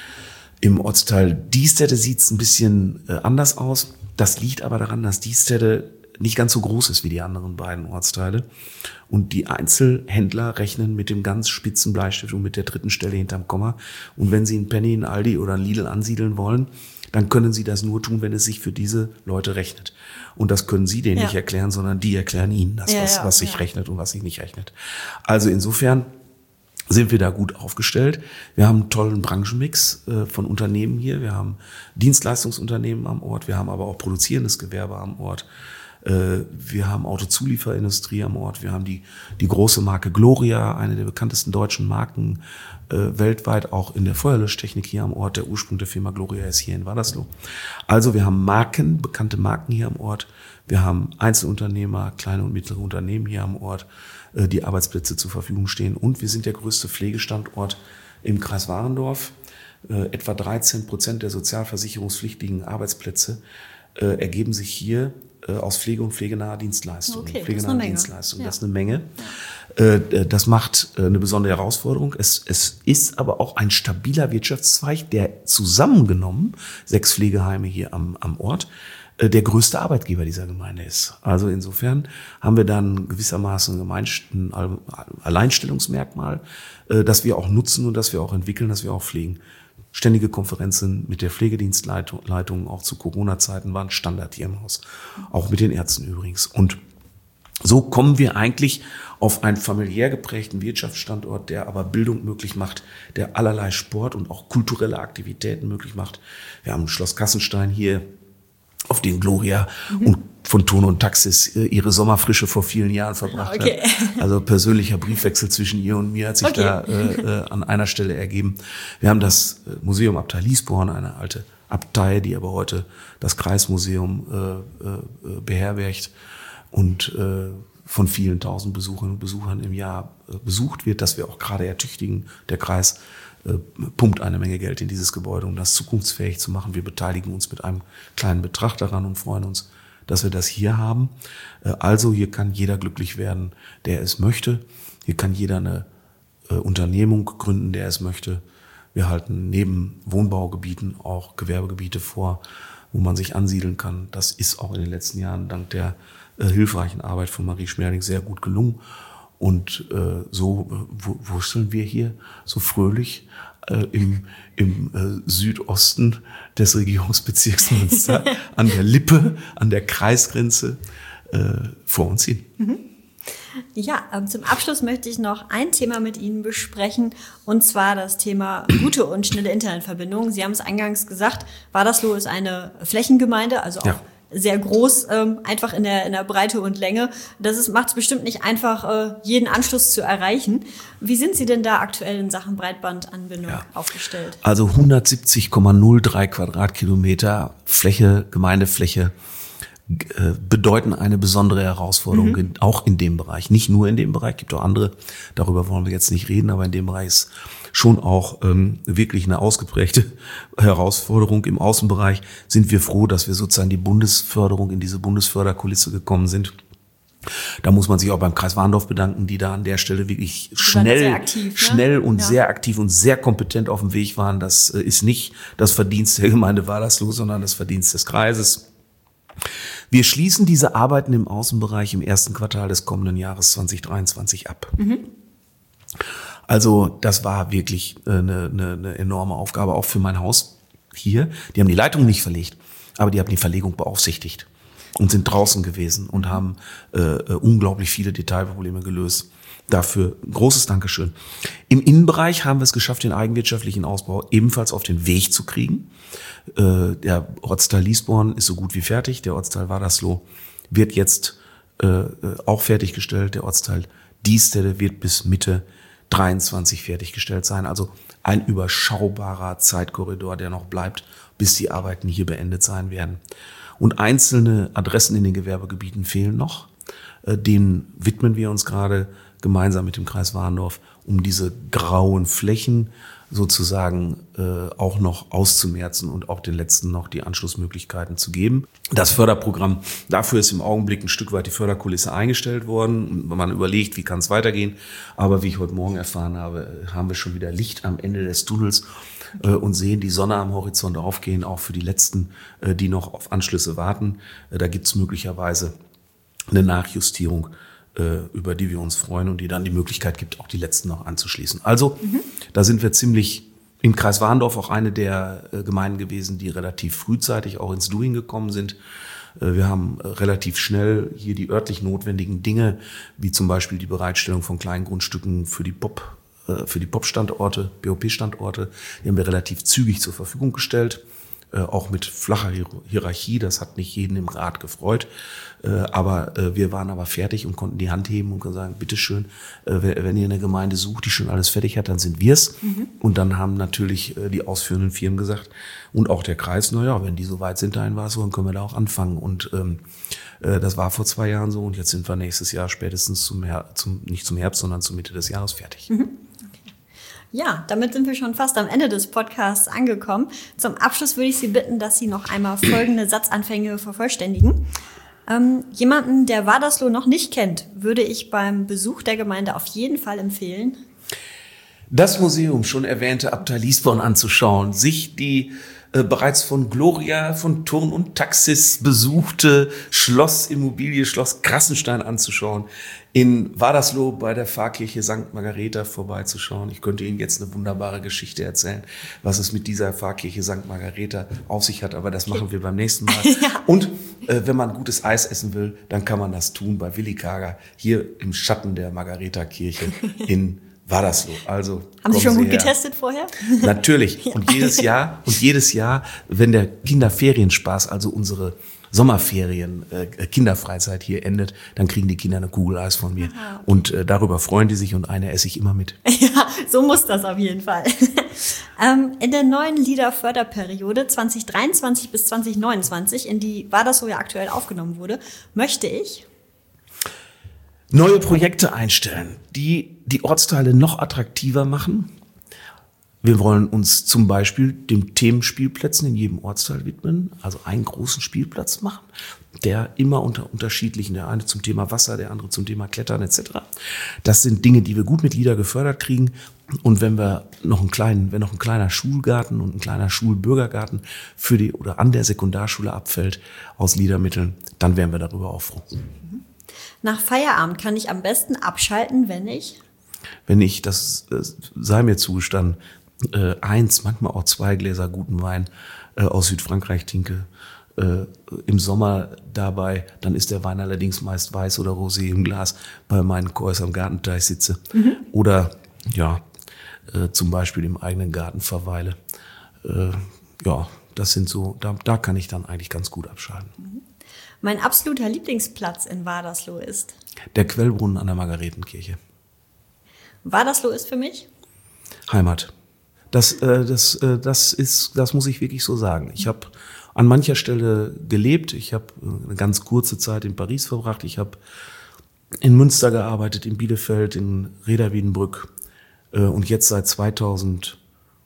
Im Ortsteil Diestedt sieht es ein bisschen anders aus. Das liegt aber daran, dass Diestedt nicht ganz so groß ist wie die anderen beiden Ortsteile. Und die Einzelhändler rechnen mit dem ganz spitzen Bleistift und mit der 3. Stelle hinterm Komma. Und wenn sie einen Penny, einen Aldi oder einen Lidl ansiedeln wollen, dann können sie das nur tun, wenn es sich für diese Leute rechnet. Und das können sie denen nicht erklären, sondern die erklären ihnen das, was sich rechnet und was sich nicht rechnet. Also insofern sind wir da gut aufgestellt. Wir haben einen tollen Branchenmix von Unternehmen hier. Wir haben Dienstleistungsunternehmen am Ort. Wir haben aber auch produzierendes Gewerbe am Ort. Wir haben Autozulieferindustrie am Ort. Wir haben die große Marke Gloria, eine der bekanntesten deutschen Marken weltweit, auch in der Feuerlöschtechnik hier am Ort. Der Ursprung der Firma Gloria ist hier in Wadersloh. Also wir haben bekannte Marken hier am Ort. Wir haben Einzelunternehmer, kleine und mittlere Unternehmen hier am Ort, die Arbeitsplätze zur Verfügung stehen. Und wir sind der größte Pflegestandort im Kreis Warendorf. Etwa 13% der sozialversicherungspflichtigen Arbeitsplätze ergeben sich hier aus Pflege und pflegenaher Dienstleistungen. Okay, pflegenahe Dienstleistungen, das ist eine Menge. Das macht eine besondere Herausforderung. Es ist aber auch ein stabiler Wirtschaftszweig, der zusammengenommen, 6 Pflegeheime hier am Ort, der größte Arbeitgeber dieser Gemeinde ist. Also insofern haben wir dann gewissermaßen ein Alleinstellungsmerkmal, das wir auch nutzen und das wir auch entwickeln, das wir auch pflegen. Ständige Konferenzen mit der Pflegedienstleitung, auch zu Corona-Zeiten, waren Standard hier im Haus. Auch mit den Ärzten übrigens. Und so kommen wir eigentlich auf einen familiär geprägten Wirtschaftsstandort, der aber Bildung möglich macht, der allerlei Sport und auch kulturelle Aktivitäten möglich macht. Wir haben Schloss Kassenstein hier, auf den Gloria und von Turn und Taxis ihre Sommerfrische vor vielen Jahren verbracht hat. Also persönlicher Briefwechsel zwischen ihr und mir hat sich da an einer Stelle ergeben. Wir haben das Museum Abtei Liesborn, eine alte Abtei, die aber heute das Kreismuseum beherbergt und von vielen tausend Besucherinnen und Besuchern im Jahr besucht wird, dass wir auch gerade ertüchtigen. Der Kreis pumpt eine Menge Geld in dieses Gebäude, um das zukunftsfähig zu machen. Wir beteiligen uns mit einem kleinen Betrag daran und freuen uns, dass wir das hier haben. Also hier kann jeder glücklich werden, der es möchte. Hier kann jeder eine Unternehmung gründen, der es möchte. Wir halten neben Wohnbaugebieten auch Gewerbegebiete vor, wo man sich ansiedeln kann. Das ist auch in den letzten Jahren dank der hilfreichen Arbeit von Marie Schmerling sehr gut gelungen. Und so wurschteln wir hier so fröhlich im Südosten des Regierungsbezirks Münster an der Lippe, an der Kreisgrenze vor uns hin. Ja, zum Abschluss möchte ich noch ein Thema mit Ihnen besprechen, und zwar das Thema gute und schnelle Internetverbindungen. Sie haben es eingangs gesagt, Wadersloh ist eine Flächengemeinde, also auch sehr groß, einfach in der Breite und Länge. Das macht es bestimmt nicht einfach, jeden Anschluss zu erreichen. Wie sind Sie denn da aktuell in Sachen Breitbandanbindung aufgestellt? Also 170,03 Quadratkilometer Fläche, Gemeindefläche, bedeuten eine besondere Herausforderung, auch in dem Bereich. Nicht nur in dem Bereich, gibt auch andere, darüber wollen wir jetzt nicht reden, aber in dem Bereich ist schon auch wirklich eine ausgeprägte Herausforderung. Im Außenbereich sind wir froh, dass wir sozusagen die Bundesförderung in diese Bundesförderkulisse gekommen sind. Da muss man sich auch beim Kreis Warndorf bedanken, die da an der Stelle wirklich schnell und sehr aktiv und sehr kompetent auf dem Weg waren. Das ist nicht das Verdienst der Gemeinde Wadersloh, sondern das Verdienst des Kreises. Wir schließen diese Arbeiten im Außenbereich im ersten Quartal des kommenden Jahres 2023 ab. Also das war wirklich eine enorme Aufgabe, auch für mein Haus hier. Die haben die Leitung nicht verlegt, aber die haben die Verlegung beaufsichtigt und sind draußen gewesen und haben unglaublich viele Detailprobleme gelöst. Dafür großes Dankeschön. Im Innenbereich haben wir es geschafft, den eigenwirtschaftlichen Ausbau ebenfalls auf den Weg zu kriegen. Der Ortsteil Liesborn ist so gut wie fertig. Der Ortsteil Wadersloh wird jetzt auch fertiggestellt. Der Ortsteil Diestede wird bis Mitte 23 fertiggestellt sein. Also ein überschaubarer Zeitkorridor, der noch bleibt, bis die Arbeiten hier beendet sein werden. Und einzelne Adressen in den Gewerbegebieten fehlen noch. Denen widmen wir uns gerade gemeinsam mit dem Kreis Warndorf, um diese grauen Flächen sozusagen auch noch auszumerzen und auch den letzten noch die Anschlussmöglichkeiten zu geben. Das Förderprogramm, dafür ist im Augenblick ein Stück weit die Förderkulisse eingestellt worden. Man überlegt, wie kann es weitergehen. Aber wie ich heute Morgen erfahren habe, haben wir schon wieder Licht am Ende des Tunnels und sehen die Sonne am Horizont aufgehen, auch für die Letzten, die noch auf Anschlüsse warten. Da gibt es möglicherweise eine Nachjustierung, über die wir uns freuen und die dann die Möglichkeit gibt, auch die Letzten noch anzuschließen. Also da sind wir ziemlich im Kreis Warndorf auch eine der Gemeinden gewesen, die relativ frühzeitig auch ins Doing gekommen sind. Wir haben relativ schnell hier die örtlich notwendigen Dinge, wie zum Beispiel die Bereitstellung von kleinen Grundstücken für die POP-Standorte, BOP-Standorte, die haben wir relativ zügig zur Verfügung gestellt. Auch mit flacher Hierarchie, das hat nicht jeden im Rat gefreut, aber wir waren aber fertig und konnten die Hand heben und können sagen, bitteschön, wenn ihr eine Gemeinde sucht, die schon alles fertig hat, dann sind wir's. Und dann haben natürlich die ausführenden Firmen gesagt und auch der Kreis, naja, wenn die so weit sind, dahin war es so, dann können wir da auch anfangen. Und das war vor 2 Jahren so und jetzt sind wir nächstes Jahr spätestens nicht zum Herbst, sondern zur Mitte des Jahres fertig. Ja, damit sind wir schon fast am Ende des Podcasts angekommen. Zum Abschluss würde ich Sie bitten, dass Sie noch einmal folgende Satzanfänge vervollständigen. Jemanden, der Wadersloh noch nicht kennt, würde ich beim Besuch der Gemeinde auf jeden Fall empfehlen, das Museum, schon erwähnte Abtei Liesborn anzuschauen, sich die bereits von Gloria von Turn und Taxis besuchte Schlossimmobilie Schloss Krassenstein anzuschauen, in Wadersloh bei der Pfarrkirche St. Margareta vorbeizuschauen. Ich könnte Ihnen jetzt eine wunderbare Geschichte erzählen, was es mit dieser Pfarrkirche St. Margareta auf sich hat, aber das machen wir beim nächsten Mal. Und wenn man gutes Eis essen will, dann kann man das tun bei Willi Kager, hier im Schatten der Margareta-Kirche in Wadersloh. Also haben Sie schon gut getestet vorher? Natürlich. Und jedes Jahr, wenn der Kinderferienspaß, also unsere Sommerferien, Kinderfreizeit hier endet, dann kriegen die Kinder eine Kugel Eis von mir. Aha. Und darüber freuen die sich und eine esse ich immer mit. Ja, so muss das auf jeden Fall. In der neuen LEADER-Förderperiode 2023 bis 2029, in die Wadersloh ja aktuell aufgenommen wurde, möchte ich neue Projekte einstellen, die die Ortsteile noch attraktiver machen. Wir wollen uns zum Beispiel den Themenspielplätzen in jedem Ortsteil widmen, also einen großen Spielplatz machen, der immer unter unterschiedlichen, der eine zum Thema Wasser, der andere zum Thema Klettern etc. Das sind Dinge, die wir gut mit LEADER gefördert kriegen. Und wenn noch ein kleiner Schulgarten und ein kleiner Schulbürgergarten oder an der Sekundarschule abfällt aus LEADER-Mitteln, dann wären wir darüber auch froh. Nach Feierabend kann ich am besten abschalten, wenn ich, das sei mir zugestanden, 1, manchmal auch 2 Gläser guten Wein aus Südfrankreich trinke, im Sommer dabei, dann ist der Wein allerdings meist weiß oder rosé im Glas, bei meinen Kois am Gartenteich sitze oder zum Beispiel im eigenen Garten verweile. Das sind so, da kann ich dann eigentlich ganz gut abschalten. Mein absoluter Lieblingsplatz in Wadersloh ist? Der Quellbrunnen an der Margaretenkirche. Wadersloh ist für mich? Heimat. Das muss ich wirklich so sagen. Ich habe an mancher Stelle gelebt. Ich habe eine ganz kurze Zeit in Paris verbracht. Ich habe in Münster gearbeitet, in Bielefeld, in Reda-Wiedenbrück. Und jetzt seit 2009,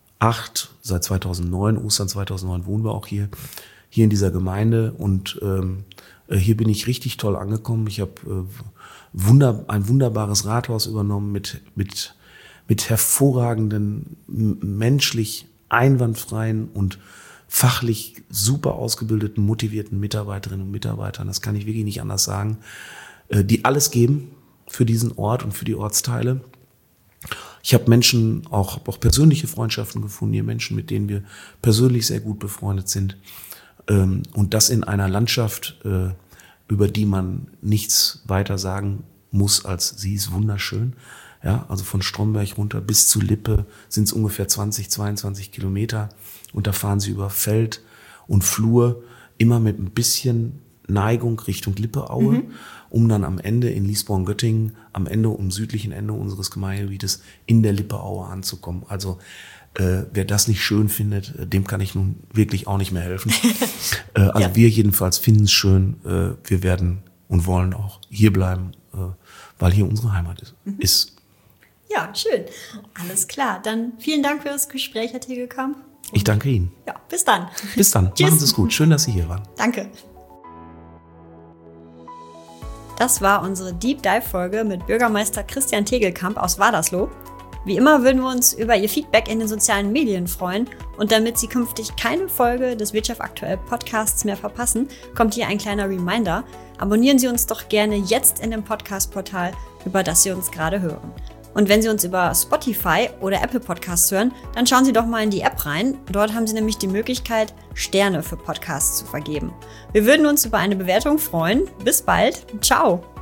Ostern 2009, wohnen wir auch hier in dieser Gemeinde. Und hier bin ich richtig toll angekommen. Ich habe ein wunderbares Rathaus übernommen mit hervorragenden, menschlich einwandfreien und fachlich super ausgebildeten, motivierten Mitarbeiterinnen und Mitarbeitern. Das kann ich wirklich nicht anders sagen, die alles geben für diesen Ort und für die Ortsteile. Ich habe Menschen, auch persönliche Freundschaften gefunden, hier Menschen, mit denen wir persönlich sehr gut befreundet sind. Und das in einer Landschaft, über die man nichts weiter sagen muss, als sie ist wunderschön. Ja, also von Stromberg runter bis zu Lippe sind es ungefähr 22 Kilometer. Und da fahren sie über Feld und Flur, immer mit ein bisschen Neigung Richtung Lippeaue, um dann am Ende in Liesborn-Göttingen, am südlichen Ende unseres Gemeindegebietes in der Lippeaue anzukommen. Also wer das nicht schön findet, dem kann ich nun wirklich auch nicht mehr helfen. Wir jedenfalls finden es schön. Wir werden und wollen auch hier bleiben, weil hier unsere Heimat ist. Ja, schön. Alles klar. Dann vielen Dank für das Gespräch, Herr Tegelkamp. Ich danke Ihnen. Ja, bis dann. Bis dann. Tschüss. Machen Sie es gut. Schön, dass Sie hier waren. Danke. Das war unsere Deep Dive Folge mit Bürgermeister Christian Tegelkamp aus Wadersloh. Wie immer würden wir uns über Ihr Feedback in den sozialen Medien freuen. Und damit Sie künftig keine Folge des Wirtschaft aktuell Podcasts mehr verpassen, kommt hier ein kleiner Reminder. Abonnieren Sie uns doch gerne jetzt in dem Podcast-Portal, über das Sie uns gerade hören. Und wenn Sie uns über Spotify oder Apple Podcasts hören, dann schauen Sie doch mal in die App rein. Dort haben Sie nämlich die Möglichkeit, Sterne für Podcasts zu vergeben. Wir würden uns über eine Bewertung freuen. Bis bald. Ciao.